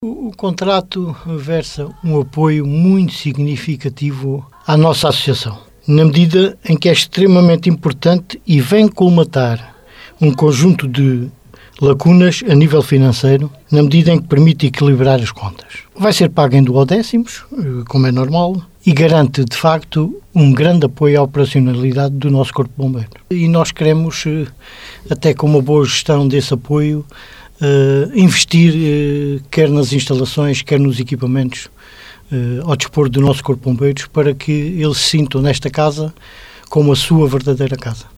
O contrato versa um apoio muito significativo à nossa associação, na medida em que é extremamente importante e vem colmatar um conjunto de lacunas a nível financeiro, na medida em que permite equilibrar as contas. Vai ser pago em duodécimos, como é normal, e garante, de facto, um grande apoio à operacionalidade do nosso Corpo de Bombeiros. E nós queremos, até com uma boa gestão desse apoio, investir quer nas instalações, quer nos equipamentos ao dispor do nosso Corpo de Bombeiros, para que eles se sintam nesta casa como a sua verdadeira casa.